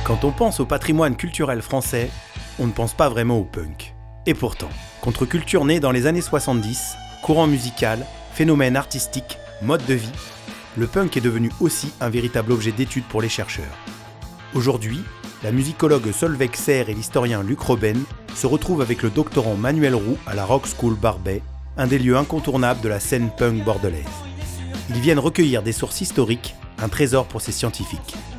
Quand on pense au patrimoine culturel français, on ne pense pas vraiment au punk. Et pourtant, contre-culture née dans les années 70, courant musical, phénomène artistique, mode de vie, le punk est devenu aussi un véritable objet d'étude pour les chercheurs. Aujourd'hui, la musicologue Solveig Serre et l'historien Luc Robben se retrouvent avec le doctorant Manuel Roux à la Rock School Barbey, un des lieux incontournables de la scène punk bordelaise. Ils viennent recueillir des sources historiques, un trésor pour ces scientifiques.